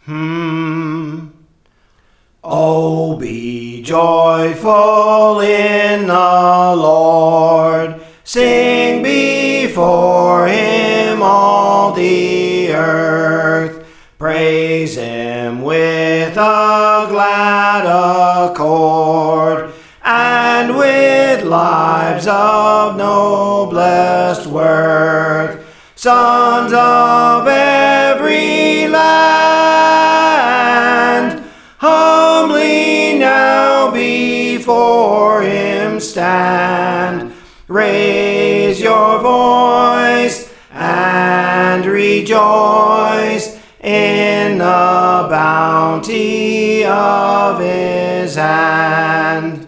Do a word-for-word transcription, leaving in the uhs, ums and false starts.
Hmm. Oh, be joyful in the Lord. Sing before him all the earth. Praise him with a glad accord, and with lives of noblest worth. Sons of every land, humbly now before him stand. Raise your voice and rejoice in the bounty of his hand.